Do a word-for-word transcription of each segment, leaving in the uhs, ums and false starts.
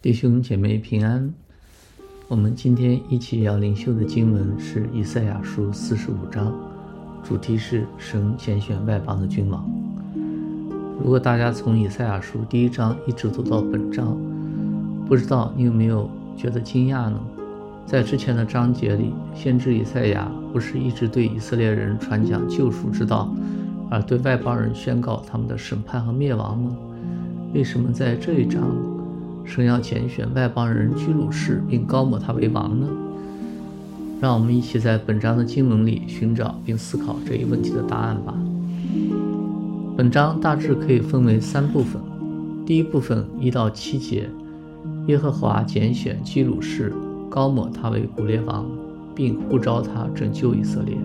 弟兄姐妹平安。我们今天一起要灵修的经文是以赛亚书四十五章，主题是神拣选外邦的君王。如果大家从以赛亚书第一章一直读到本章，不知道你有没有觉得惊讶呢？在之前的章节里，先知以赛亚不是一直对以色列人传讲救赎之道，而对外邦人宣告他们的审判和灭亡吗？为什么在这一章神要拣选外邦人居鲁士并膏抹他为王呢？让我们一起在本章的经文里寻找并思考这一问题的答案吧。本章大致可以分为三部分。第一部分一到七节，耶和华拣选居鲁士，膏抹他为古列王，并呼召他拯救以色列。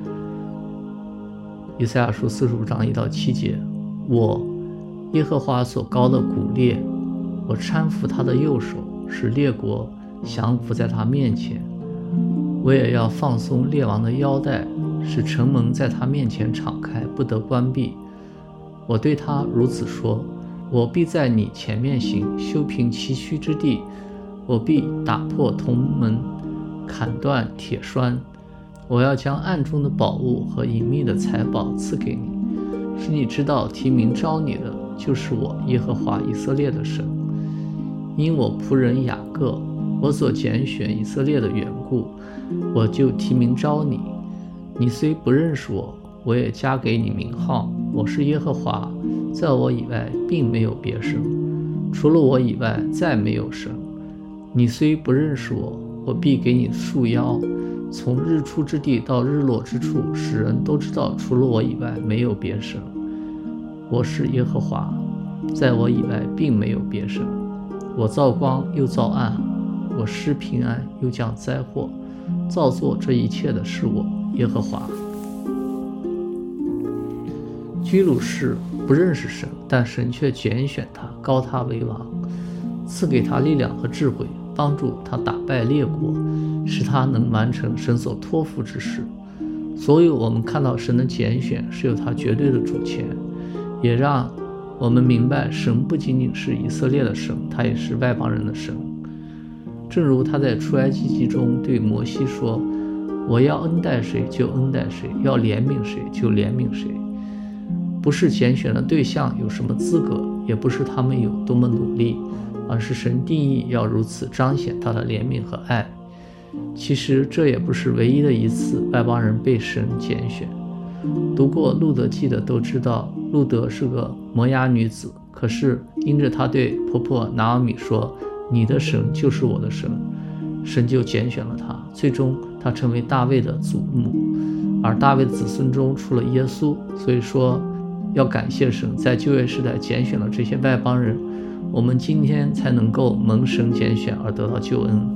以赛亚书四十五章一到七节，我耶和华所膏的古列，我搀扶他的右手，使列国降服在他面前。我也要放松列王的腰带，使城门在他面前敞开，不得关闭。我对他如此说，我必在你前面行，修平崎岖之地。我必打破铜门，砍断铁栓。我要将暗中的宝物和隐秘的财宝赐给你，使你知道提名召你的就是我耶和华以色列的神。因我仆人雅各，我所拣选以色列的缘故，我就提名召你。你虽不认识我，我也加给你名号。我是耶和华，在我以外并没有别神，除了我以外再没有神。你虽不认识我，我必给你束腰，从日出之地到日落之处，使人都知道除了我以外没有别神。我是耶和华，在我以外并没有别神。我造光又造暗，我施平安又降灾祸，造作这一切的是我耶和华。居鲁士不认识神，但神却拣选他，膏他为王，赐给他力量和智慧，帮助他打败列国，使他能完成神所托付之事。所以我们看到神的拣选是有他绝对的主权，也让我们明白神不仅仅是以色列的神，他也是外邦人的神。正如他在出埃及记中对摩西说，我要恩待谁就恩待谁，要怜悯谁就怜悯谁。不是拣选的对象有什么资格，也不是他们有多么努力，而是神定义要如此彰显他的怜悯和爱。其实这也不是唯一的一次外邦人被神拣选。读过路德记的都知道，路德是个摩押女子，可是因着她对婆婆拿俄米说，你的神就是我的神，神就拣选了她，最终她成为大卫的祖母。而大卫的子孙中出了耶稣，所以说要感谢神在旧约时代拣选了这些外邦人，我们今天才能够蒙神拣选而得到救恩。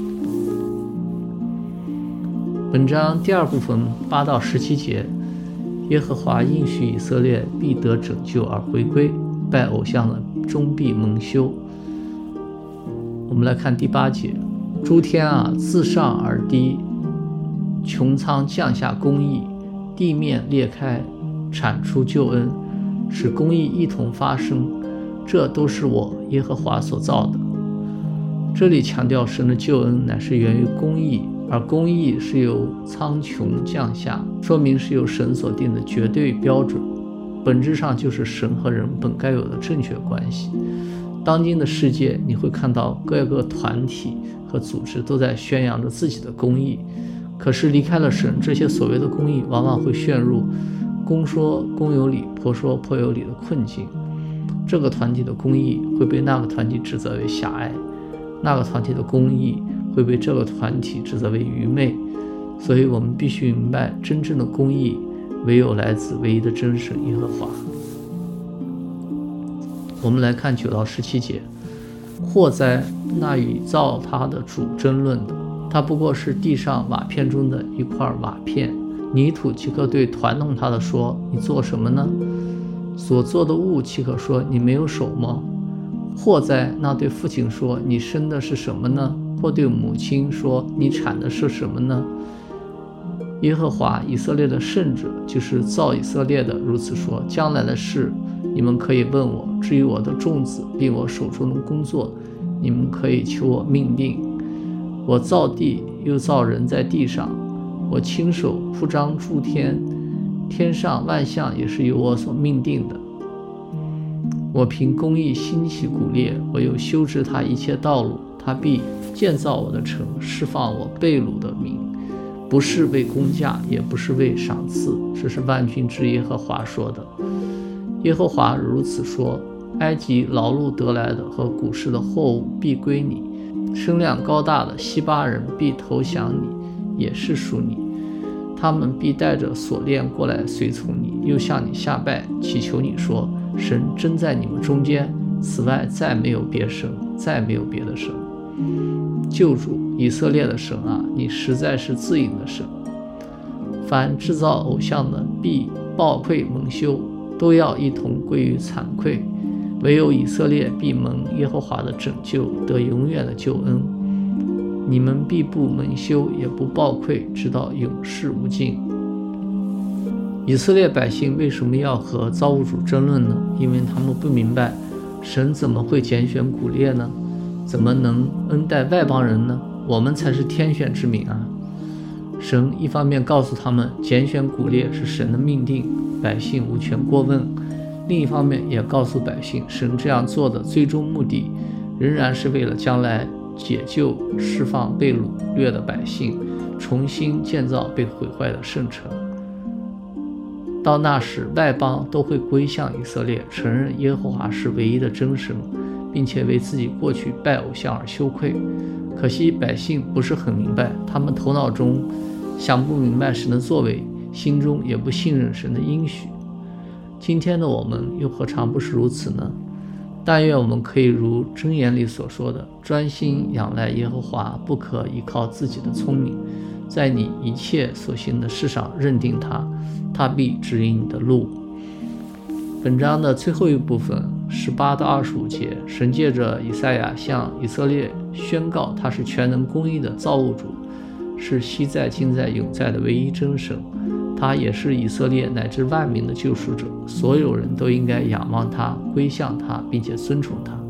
本章第二部分八到十七节，耶和华应许以色列必得拯救而回归，拜偶像的终必蒙羞。我们来看第八节，诸天啊，自上而低，穹苍降下公义，地面裂开，产出救恩，使公义一同发生，这都是我耶和华所造的。这里强调神的救恩乃是源于公义，而公义是由苍穹降下，说明是由神所定的绝对标准，本质上就是神和人本该有的正确关系。当今的世界，你会看到各个团体和组织都在宣扬着自己的公义，可是离开了神，这些所谓的公义往往会陷入公说公有理，婆说婆有理的困境。这个团体的公义会被那个团体指责为狭隘，那个团体的公义会被这个团体指责为愚昧。所以我们必须明白，真正的公义唯有来自唯一的真神耶和华。我们来看九到十七节，祸哉，那与造他的主争论的，他不过是地上瓦片中的一块瓦片，泥土岂可对团弄他的说，你做什么呢？所做的物岂可说，你没有手吗？祸哉，那对父亲说，你生的是什么呢？或对母亲说，你产的是什么呢？耶和华以色列的圣者，就是造以色列的，如此说，将来的事你们可以问我，至于我的众子并我手中的工作， 你们可以求我命定。我造地，又造人在地上，我亲手铺张诸天，天上万象也是由我所命定的。我凭公义兴起古列，我又修治他一切道路，他必建造我的城，释放我被掳的民，不是为工价，也不是为赏赐，这是万军之耶和华说的。耶和华如此说：埃及劳碌得来的和古时的货物必归你，身量高大的西巴人必投降你，也是属你。他们必带着锁链过来随从你，又向你下拜，祈求你说：神真在你们中间，此外再没有别神，再没有别的神。救主以色列的神啊，你实在是自隐的神。凡制造偶像的必抱愧蒙羞，都要一同归于惭愧。唯有以色列必蒙耶和华的拯救，得永远的救恩。你们必不蒙羞，也不抱愧，直到永世无尽。以色列百姓为什么要和造物主争论呢？因为他们不明白，神怎么会拣选古列呢？怎么能恩待外邦人呢？我们才是天选之民啊！神一方面告诉他们，拣选古列是神的命定，百姓无权过问；另一方面也告诉百姓，神这样做的最终目的，仍然是为了将来解救、释放被掳掠的百姓，重新建造被毁坏的圣城。到那时，外邦都会归向以色列，承认耶和华是唯一的真神，并且为自己过去拜偶像而羞愧。可惜百姓不是很明白，他们头脑中想不明白神的作为，心中也不信任神的应许。今天的我们又何尝不是如此呢？但愿我们可以如箴言里所说的，专心仰赖耶和华，不可依靠自己的聪明，在你一切所行的事上认定他，他必指引你的路。本章的最后一部分十八到二十五节，神借着以赛亚向以色列宣告，他是全能公义的造物主，是昔在今在永在的唯一真神，他也是以色列乃至万民的救赎者，所有人都应该仰望他，归向他，并且尊崇他。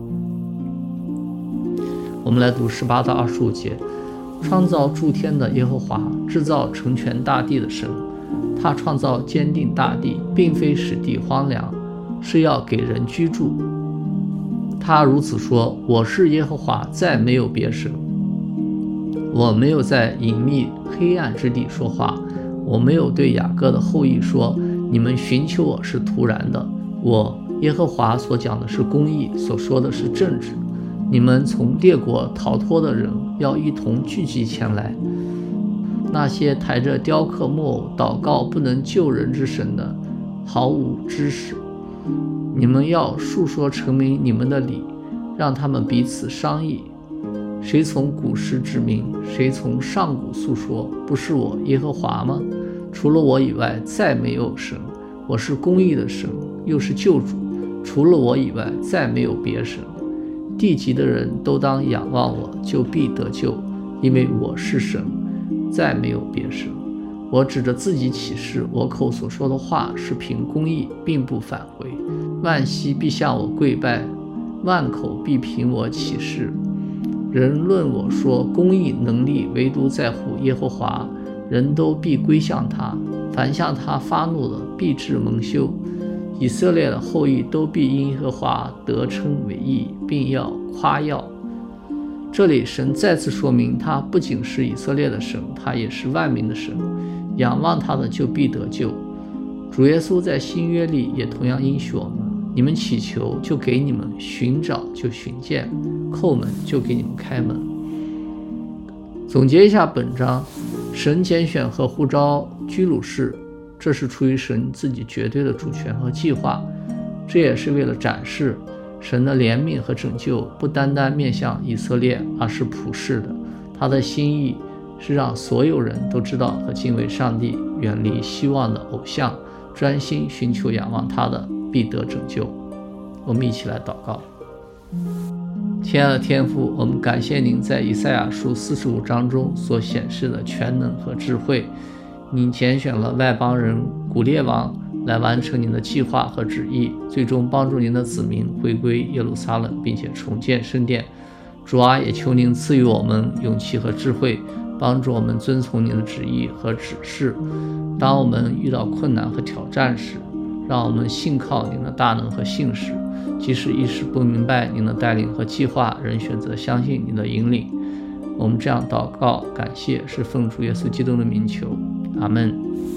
我们来读十八到二十五节。创造诸天的耶和华，制造成全大地的神，他创造坚定大地，并非使地荒凉，是要给人居住。他如此说：我是耶和华，再没有别神。我没有在隐秘黑暗之地说话，我没有对雅各的后裔说，你们寻求我是徒然的。我耶和华所讲的是公义，所说的是正直。你们从列国逃脱的人要一同聚集前来，那些抬着雕刻木偶祷告不能救人之神的，毫无知识。你们要述说陈明你们的理，让他们彼此商议。谁从古时指明，谁从上古诉说，不是我耶和华吗？除了我以外，再没有神。我是公义的神，又是救主，除了我以外，再没有别神。地极的人都当仰望我，就必得救，因为我是神，再没有别神。我指着自己起誓，我口所说的话是凭公义，并不返回。万膝必向我跪拜，万口必凭我起誓。人论我说，公义能力唯独在乎耶和华，人都必归向他。凡向他发怒的，必致蒙羞。以色列的后裔都必因耶和华得称为义，并要夸耀。这里神再次说明，他不仅是以色列的神，他也是万民的神，仰望他的就必得救。主耶稣在新约里也同样应许我们，你们祈求就给你们，寻找就寻见，叩门就给你们开门。总结一下本章，神拣选和呼召居鲁士，这是出于神自己绝对的主权和计划，这也是为了展示神的怜悯和拯救不单单面向以色列，而是普世的。他的心意是让所有人都知道和敬畏上帝，远离希望的偶像，专心寻求仰望他的，必得拯救。我们一起来祷告。亲爱的天父，我们感谢您在以赛亚书四十五章中所显示的全能和智慧。您拣选了外邦人古列王来完成您的计划和旨意，最终帮助您的子民回归耶路撒冷，并且重建圣殿， 主啊，也求您赐予我们勇气和智慧，帮助我们遵从您的旨意和指示。当我们遇到困难和挑战时，让我们信靠您的大能和信实，即使一时不明白您的带领和计划，仍选择相信您的引领。我们这样祷告感谢，是奉主耶稣基督的名求，阿们。